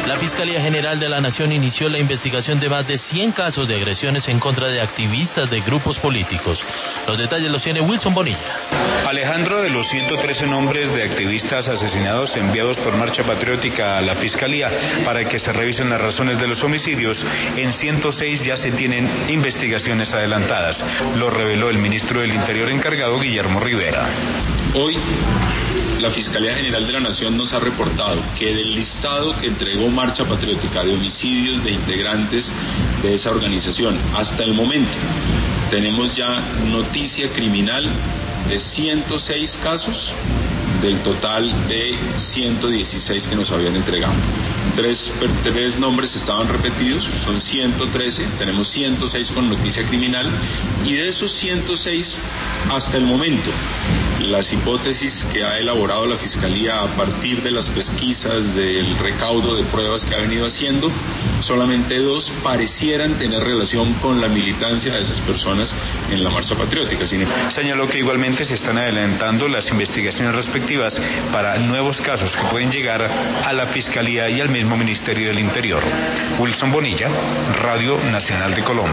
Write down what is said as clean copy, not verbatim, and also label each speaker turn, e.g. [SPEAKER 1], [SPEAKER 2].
[SPEAKER 1] La Fiscalía General de la Nación inició la investigación de más de 100 casos de agresiones en contra de activistas de grupos políticos. Los detalles los tiene Wilson Bonilla.
[SPEAKER 2] Alejandro, de los 113 nombres de activistas asesinados enviados por Marcha Patriótica a la Fiscalía para que se revisen las razones de los homicidios, en 106 ya se tienen investigaciones adelantadas. Lo reveló el ministro del Interior encargado, Guillermo Rivera.
[SPEAKER 3] Hoy, la Fiscalía General de la Nación nos ha reportado que del listado que entregó Marcha Patriótica de homicidios de integrantes de esa organización hasta el momento, tenemos ya noticia criminal de 106 casos del total de 116 que nos habían entregado. Tres nombres estaban repetidos, son 113, tenemos 106 con noticia criminal, y de esos 106 hasta el momento, las hipótesis que ha elaborado la Fiscalía a partir de las pesquisas, del recaudo de pruebas que ha venido haciendo, solamente 2 parecieran tener relación con la militancia de esas personas en la Marcha Patriótica.
[SPEAKER 2] Señaló que igualmente se están adelantando las investigaciones respectivas para nuevos casos que pueden llegar a la Fiscalía y al mismo Ministerio del Interior. Wilson Bonilla, Radio Nacional de Colombia.